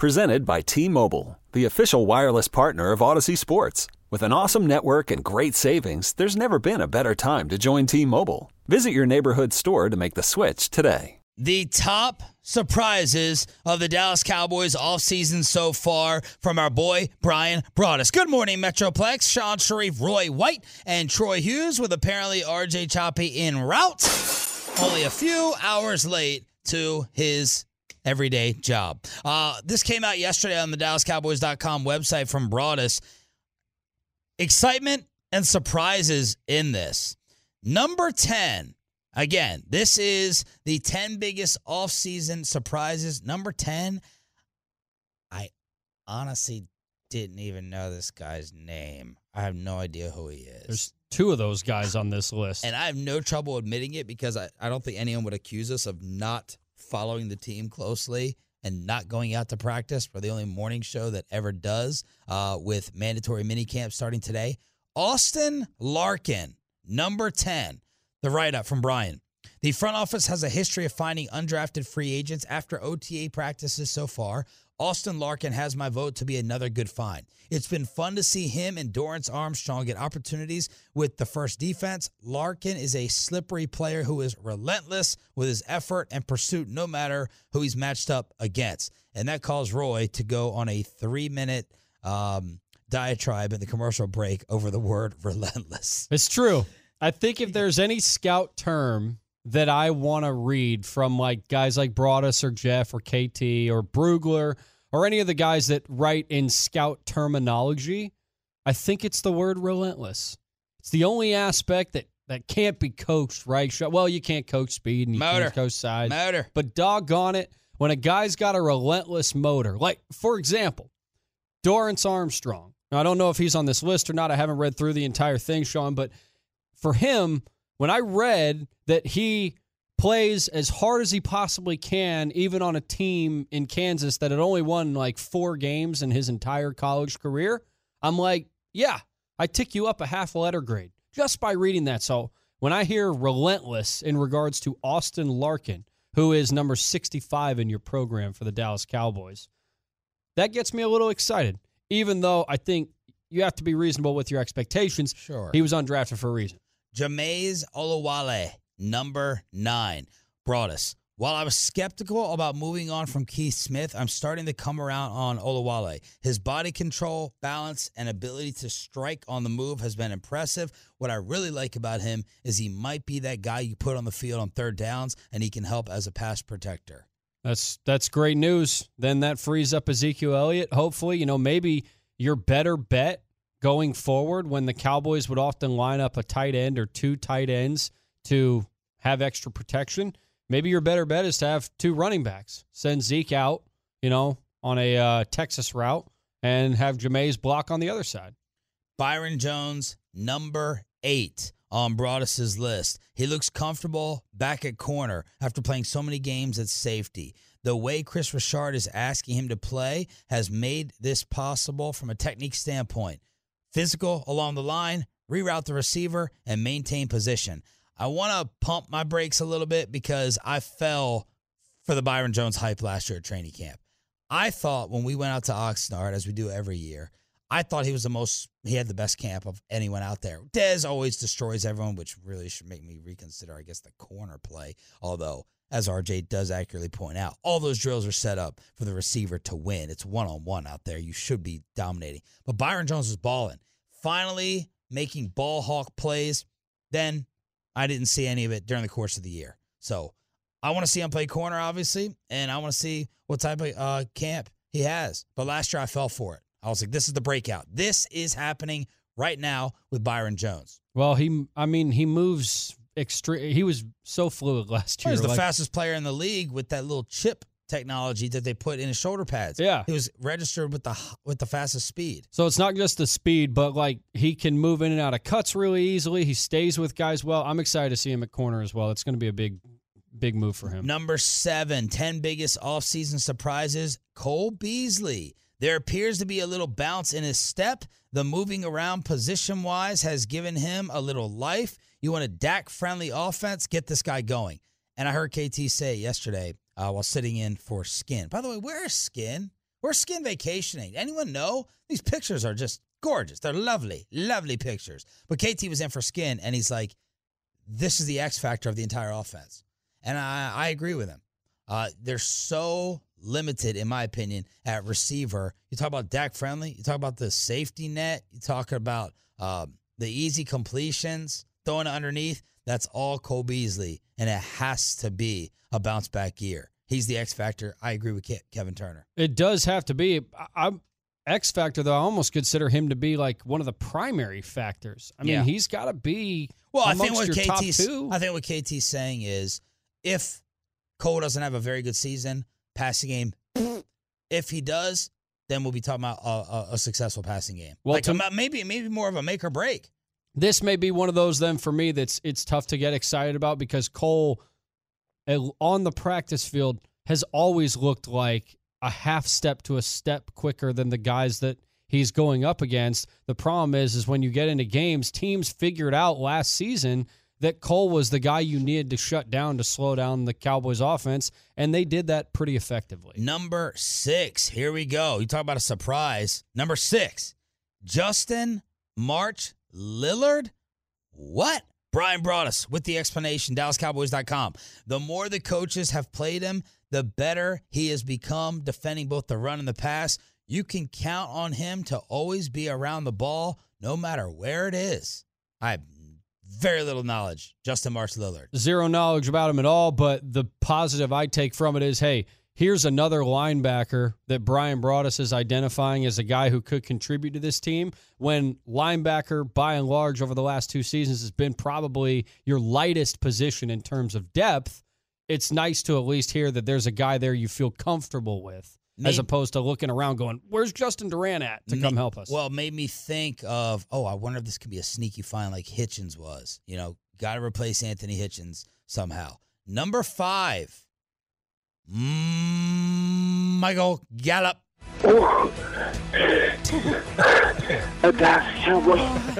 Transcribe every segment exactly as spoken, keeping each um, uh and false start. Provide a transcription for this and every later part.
Presented by T-Mobile, the official wireless partner of Odyssey Sports. With an awesome network and great savings, there's never been a better time to join T-Mobile. Visit your neighborhood store to make the switch today. The top surprises of the Dallas Cowboys offseason so far from our boy, Brian Broaddus. Good morning, Metroplex. Sean Sharif, Roy White, and Troy Hughes with apparently R J Choppy en route. Only a few hours late to his everyday job. Uh, this came out yesterday on the Dallas Cowboys dot com website from Broaddus. Excitement and surprises in this. Number ten. Again, this is the ten biggest offseason surprises. Number ten, I honestly didn't even know this guy's name. I have no idea who he is. There's two of those guys on this list. And I have no trouble admitting it because I, I don't think anyone would accuse us of not following the team closely and not going out to practice. We're the only morning show that ever does uh, with mandatory minicamp starting today. Austin Larkin, number ten. The write-up from Brian. The front office has a history of finding undrafted free agents after O T A practices so far. Austin Larkin has my vote to be another good find. It's been fun to see him and Dorrance Armstrong get opportunities with the first defense. Larkin is a slippery player who is relentless with his effort and pursuit no matter who he's matched up against. And that caused Roy to go on a three-minute um, diatribe in the commercial break over the word relentless. It's true. I think if there's any scout term that I want to read from like guys like Broaddus or Jeff or K T or Brugler or any of the guys that write in scout terminology, I think it's the word relentless. It's the only aspect that, that can't be coached, right? Well, you can't coach speed and you motor. can't coach size. Motor. But doggone it, when a guy's got a relentless motor, like, for example, Dorrance Armstrong. Now, I don't know if he's on this list or not. I haven't read through the entire thing, Sean, but for him, when I read that he plays as hard as he possibly can, even on a team in Kansas that had only won like four games in his entire college career, I'm like, yeah, I tick you up a half a letter grade just by reading that. So when I hear relentless in regards to Austin Larkin, who is number sixty-five in your program for the Dallas Cowboys, that gets me a little excited, even though I think you have to be reasonable with your expectations. Sure. He was undrafted for a reason. Jamaze Olawale, number nine. Broaddus. While I was skeptical about moving on from Keith Smith, I'm starting to come around on Olawale. His body control, balance, and ability to strike on the move has been impressive. What I really like about him is he might be that guy you put on the field on third downs, and he can help as a pass protector. That's that's great news. Then that frees up Ezekiel Elliott. Hopefully, you know, maybe your better bet going forward when the Cowboys would often line up a tight end or two tight ends to have extra protection, maybe your better bet is to have two running backs. Send Zeke out, you know, on a uh, Texas route and have Jamaze block on the other side. Byron Jones, number eight on Broaddus's list. He looks comfortable back at corner after playing so many games at safety. The way Chris Richard is asking him to play has made this possible from a technique standpoint. Physical along the line, reroute the receiver, and maintain position. I want to pump my brakes a little bit because I fell for the Byron Jones hype last year at training camp. I thought when we went out to Oxnard, as we do every year, I thought he was the most, he had the best camp of anyone out there. Dez always destroys everyone, which really should make me reconsider, I guess, the corner play. Although, as R J does accurately point out, all those drills are set up for the receiver to win. It's one-on-one out there. You should be dominating. But Byron Jones was balling. Finally making ball hawk plays. Then I didn't see any of it during the course of the year. So I want to see him play corner, obviously, and I want to see what type of uh, camp he has. But last year I fell for it. I was like, this is the breakout. This is happening right now with Byron Jones. Well, he, I mean, he moves extreme. He was so fluid last year. He was the like, fastest player in the league with that little chip technology that they put in his shoulder pads. Yeah. He was registered with the with the fastest speed. So it's not just the speed, but like he can move in and out of cuts really easily. He stays with guys well. I'm excited to see him at corner as well. It's going to be a big, big move for him. Number seven, ten biggest offseason surprises, Cole Beasley. There appears to be a little bounce in his step. The moving around position-wise has given him a little life. You want a Dak-friendly offense? Get this guy going. And I heard K T say yesterday uh, while sitting in for Skin. By the way, where is Skin? We're skin vacationing. Anyone know? These pictures are just gorgeous. They're lovely, lovely pictures. But K T was in for skin, and he's like, this is the X factor of the entire offense. And I, I agree with him. Uh, they're so limited, in my opinion, at receiver. You talk about Dak Friendly. You talk about the safety net. You talk about um, the easy completions, throwing it underneath. That's all Cole Beasley, and it has to be a bounce-back year. He's the X factor. I agree with Ke- Kevin Turner. It does have to be. I, I'm X factor, though. I almost consider him to be like one of the primary factors. I mean, Yeah. he's got to be Well, I amongst think what your top KT's two. I think what K T's saying is if Cole doesn't have a very good season, passing game, if he does, then we'll be talking about a, a, a successful passing game. Well, like to- about maybe maybe more of a make or break. This may be one of those then for me that's it's tough to get excited about because Cole uh, on the practice field has always looked like a half step to a step quicker than the guys that he's going up against. The problem is, is when you get into games, teams figured out last season that Cole was the guy you needed to shut down to slow down the Cowboys offense, and they did that pretty effectively. Number six, here we go. You talk about a surprise. Number six, Justin March Lillard. What? Brian Broaddus with the explanation, Dallas Cowboys dot com. The more the coaches have played him, the better he has become defending both the run and the pass. You can count on him to always be around the ball no matter where it is. I have very little knowledge. Justin March Lillard. Zero knowledge about him at all, but the positive I take from it is, hey, here's another linebacker that Brian Broaddus is identifying as a guy who could contribute to this team when linebacker, by and large, over the last two seasons has been probably your lightest position in terms of depth. It's nice to at least hear that there's a guy there you feel comfortable with, Maybe, as opposed to looking around going, where's Justin Durant at to come help us? Well, it made me think of, oh, I wonder if this could be a sneaky find like Hitchens was. You know, got to replace Anthony Hitchens somehow. Number five, mm, Michael Gallup. Oh, that's Cowboy.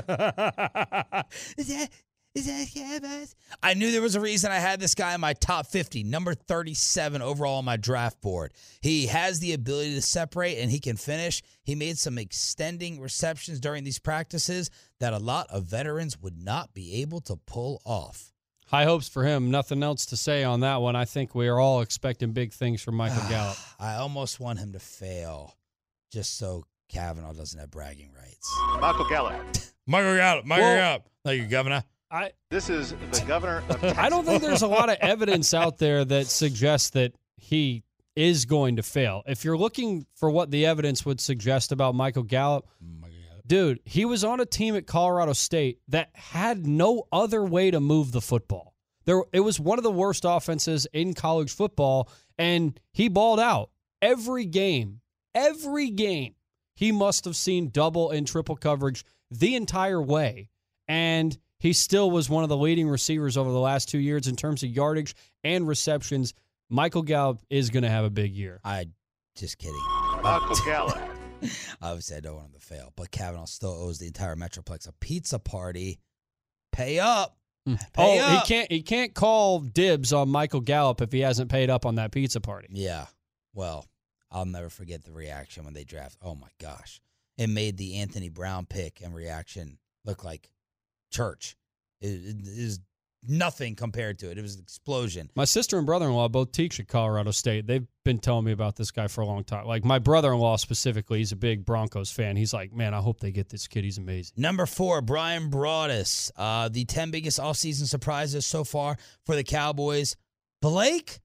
Is that, is that Cowboys? I knew there was a reason I had this guy in my top fifty, number thirty-seven overall on my draft board. He has the ability to separate, and he can finish. He made some extending receptions during these practices that a lot of veterans would not be able to pull off. High hopes for him. Nothing else to say on that one. I think we are all expecting big things from Michael Gallup. I almost want him to fail just so Kavanaugh doesn't have bragging rights. Michael Gallup. Michael Gallup. Michael Well- Gallup. Thank you, Governor. I This is the governor of Texas. I don't think there's a lot of evidence out there that suggests that he is going to fail. If you're looking for what the evidence would suggest about Michael Gallup, dude, he was on a team at Colorado State that had no other way to move the football. There, it was one of the worst offenses in college football, and he balled out every game. Every game, he must have seen double and triple coverage the entire way, and he still was one of the leading receivers over the last two years in terms of yardage and receptions. Michael Gallup is going to have a big year. I just kidding. Michael Gallup. Obviously, I don't want him to fail, but Kavanaugh still owes the entire Metroplex a pizza party. Pay up. Pay oh, up. he can't he can't call dibs on Michael Gallup if he hasn't paid up on that pizza party. Yeah. Well, I'll never forget the reaction when they draft. Oh, my gosh. It made the Anthony Brown pick and reaction look like church. It, it is nothing compared to it. It was an explosion. My sister and brother-in-law both teach at Colorado State. They've been telling me about this guy for a long time. Like my brother-in-law specifically, he's a big Broncos fan. He's like, man, I hope they get this kid. He's amazing. Number four, Brian Broaddus. Uh, the ten biggest offseason surprises so far for the Cowboys. Blake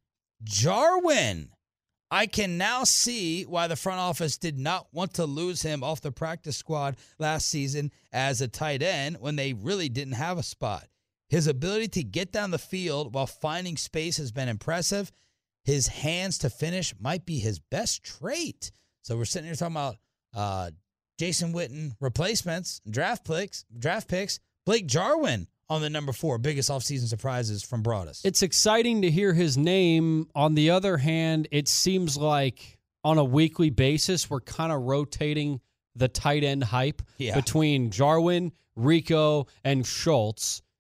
Jarwin. I can now see why the front office did not want to lose him off the practice squad last season as a tight end when they really didn't have a spot. His ability to get down the field while finding space has been impressive. His hands to finish might be his best trait. So we're sitting here talking about uh, Jason Witten replacements, draft picks, draft picks. Blake Jarwin on the number four biggest offseason surprises from Broaddus. It's exciting to hear his name. On the other hand, it seems like on a weekly basis, we're kind of rotating the tight end hype Yeah. between Jarwin, Rico, and Schultz.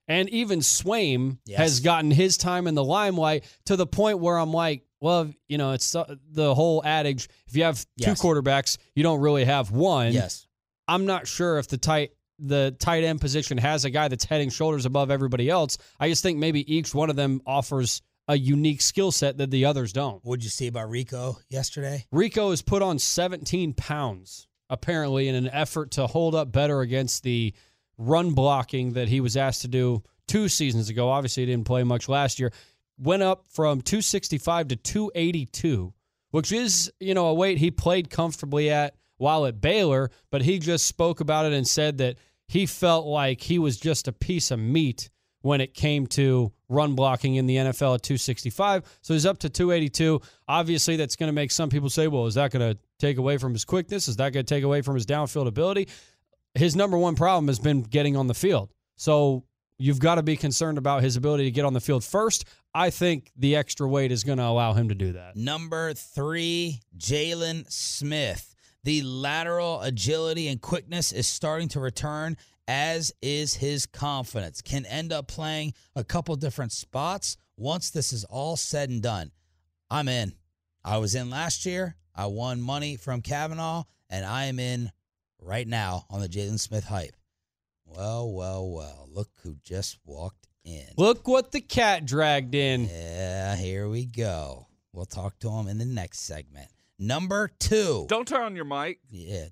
And even Swaim Yes. has gotten his time in the limelight to the point where I'm like, well, you know, it's the whole adage, if you have Yes. two quarterbacks, you don't really have one. Yes. I'm not sure if the tight the tight end position has a guy that's head and shoulders above everybody else. I just think maybe each one of them offers a unique skill set that the others don't. What did you see about Rico yesterday? Rico has put on seventeen pounds, apparently, in an effort to hold up better against the run blocking that he was asked to do two seasons ago. Obviously, he didn't play much last year. Went up from two sixty-five to two eighty-two, which is, you know, a weight he played comfortably at while at Baylor, but he just spoke about it and said that he felt like he was just a piece of meat when it came to run blocking in the N F L at two sixty-five. So he's up to two eighty-two. Obviously, that's going to make some people say, well, is that going to take away from his quickness? Is that going to take away from his downfield ability? His number one problem has been getting on the field. So you've got to be concerned about his ability to get on the field first. I think the extra weight is going to allow him to do that. Number three, Jalen Smith. The lateral agility and quickness is starting to return, as is his confidence. Can end up playing a couple different spots once this is all said and done. I'm in. I was in last year. I won money from Kavanaugh, and I am in right now on the Jalen Smith hype. Well, well, well. Look who just walked in. Look what the cat dragged in. Yeah, here we go. We'll talk to him in the next segment. Number two. Don't turn on your mic. Yeah.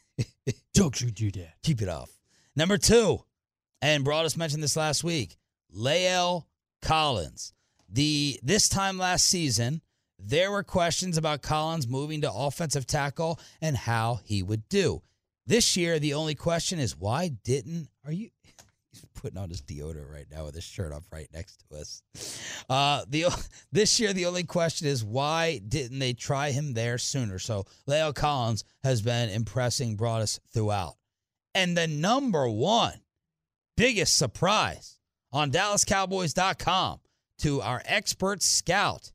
Don't you do that. Keep it off. Number two, and Broadus mentioned this last week, Lael Collins. The This time last season, there were questions about Collins moving to offensive tackle and how he would do. This year, the only question is, why didn't, are you, he's putting on his deodorant right now with his shirt off right next to us. Uh, the This year, the only question is, why didn't they try him there sooner? So, Lael Collins has been impressing Broadus throughout. And the number one biggest surprise on Dallas Cowboys dot com to our expert scout,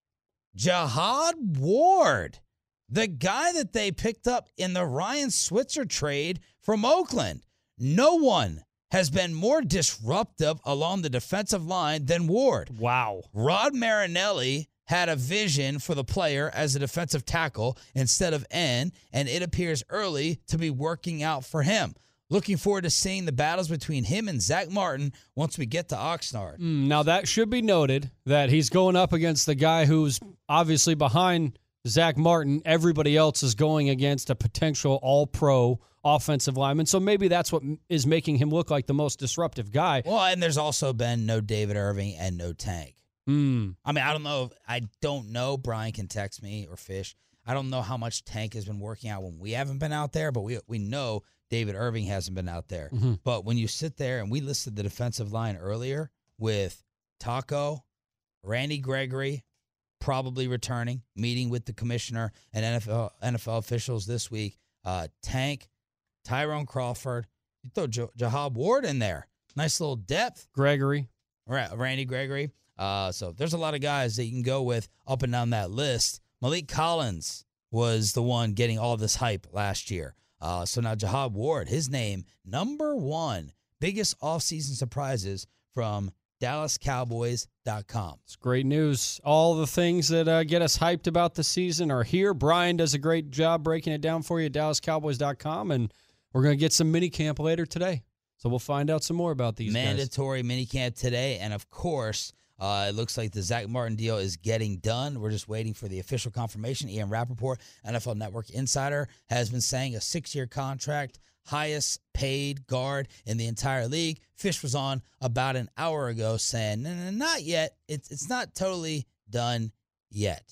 Jihad Ward, the guy that they picked up in the Ryan Switzer trade from Oakland. No one has been more disruptive along the defensive line than Ward. Wow. Rod Marinelli had a vision for the player as a defensive tackle instead of end, and it appears early to be working out for him. Looking forward to seeing the battles between him and Zach Martin once we get to Oxnard. Mm, now, that should be noted that he's going up against the guy who's obviously behind Zach Martin. Everybody else is going against a potential all-pro offensive lineman. So maybe that's what is making him look like the most disruptive guy. Well, and there's also been no David Irving and no Tank. Mm. I mean, I don't know. If, I don't know. Brian can text me or Fish. I don't know how much Tank has been working out when we haven't been out there, but we we know David Irving hasn't been out there. Mm-hmm. But when you sit there, and we listed the defensive line earlier with Taco, Randy Gregory, probably returning, meeting with the commissioner and N F L, N F L officials this week, uh, Tank, Tyrone Crawford. You throw J- Jihad Ward in there. Nice little depth. Gregory. Ra- Randy Gregory. Uh, so there's a lot of guys that you can go with up and down that list. Malik Collins was the one getting all this hype last year. Uh, so now Jihad Ward, his name, number one, biggest offseason surprises from Dallas Cowboys dot com. It's great news. All the things that uh, get us hyped about the season are here. Brian does a great job breaking it down for you at Dallas Cowboys dot com, and we're going to get some mini camp later today. So we'll find out some more about these Mandatory guys. minicamp today, and of course, Uh, it looks like the Zach Martin deal is getting done. We're just waiting for the official confirmation. Ian Rappaport, N F L Network insider, has been saying a six-year contract, highest paid guard in the entire league. Fish was on about an hour ago saying, no, no, not yet. It's, it's not totally done yet.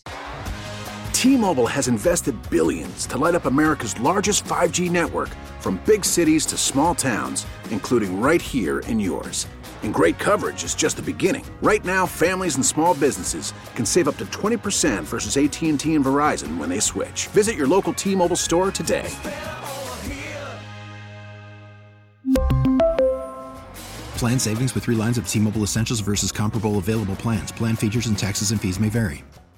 T-Mobile has invested billions to light up America's largest five G network, from big cities to small towns, including right here in yours. And great coverage is just the beginning. Right now, families and small businesses can save up to twenty percent versus A T and T and Verizon when they switch. Visit your local T-Mobile store today. Plan savings with three lines of T-Mobile Essentials versus comparable available plans. Plan features and taxes and fees may vary.